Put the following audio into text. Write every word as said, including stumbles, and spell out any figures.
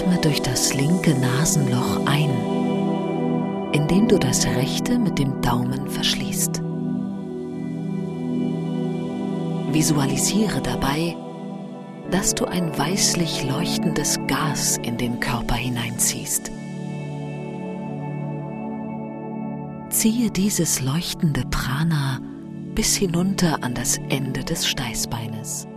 Atme durch das linke Nasenloch ein, indem du das rechte mit dem Daumen verschließt. Visualisiere dabei, dass du ein weißlich leuchtendes Gas in den Körper hineinziehst. Ziehe dieses leuchtende Prana bis hinunter an das Ende des Steißbeines.